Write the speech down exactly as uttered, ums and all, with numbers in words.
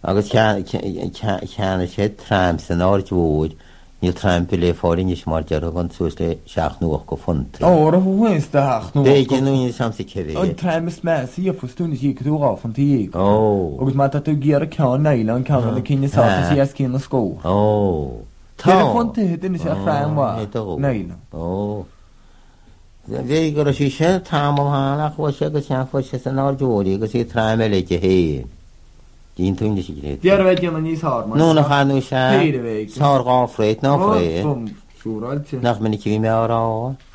agus ceanna sé tram san áirúid níl trampi le fáling is mar dear gan tús le seach nuach go funt. Ó ra bhhains deach nu. Dé genú samsa cevé. Ó tram is me sí a fustún sí go dúá fan tí. Ó. Agus má tú gear a ceán naile an ceán na cinine sa sí as cín na scó. Ó. Tá funta duine sé framhá naile. Ó. Bhé gur sí sé tám hána chu sé go tean fu sé san áúí agus í tram le de hé. Dín túnde sí gré. Dear bheith déanana níos há. Nó nach chaú se. Tá gá fréit ná fré. Súráilte. Nach minic bhí mé árá.